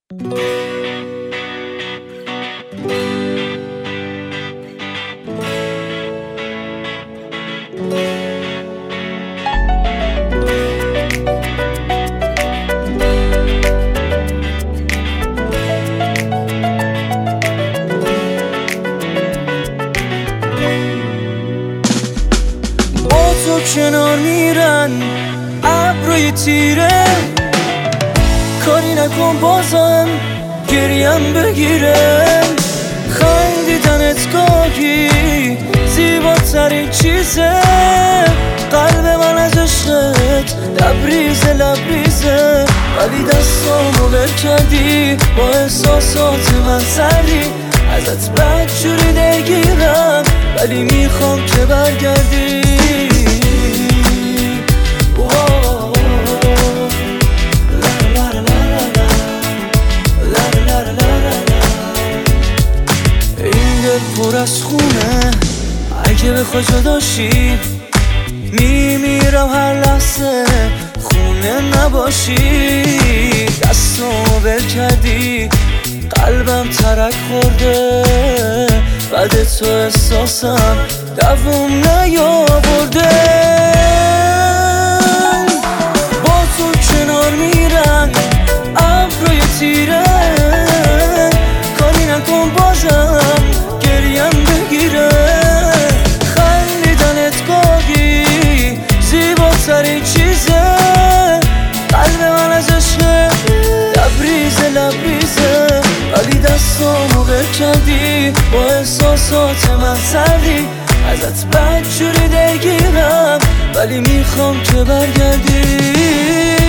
با تو کنار میرن ابروی تیره، کاری نکن بازم گریم بگیره. خندیدنت گاهی زیباترین چیزه، قلب من از عشقت لبریزه لبریزه. ولی دستامو ول کردی، با احساسات من سری. ازت بدجوری دلگیرم ولی میخوام که برگردی. این دل پر از خونه، اگه بخوای جداشی میمیرم هر لحظه خونه نباشی. دستامو ول کردی، قلبم ترک خورده، بعد تو احساسم دووم نیاورده. با تو کنار میرن ابروی تیره، کاری نکن بازم گریم بگیره. خندیدنت گاهی زیباترین چیزه، قلب من از عشق لبریزه لبریزه. ولی دستامو ول کردی، با احساسات من سردی. ازت بدجوری دلگیرم ولی میخوام که برگردی.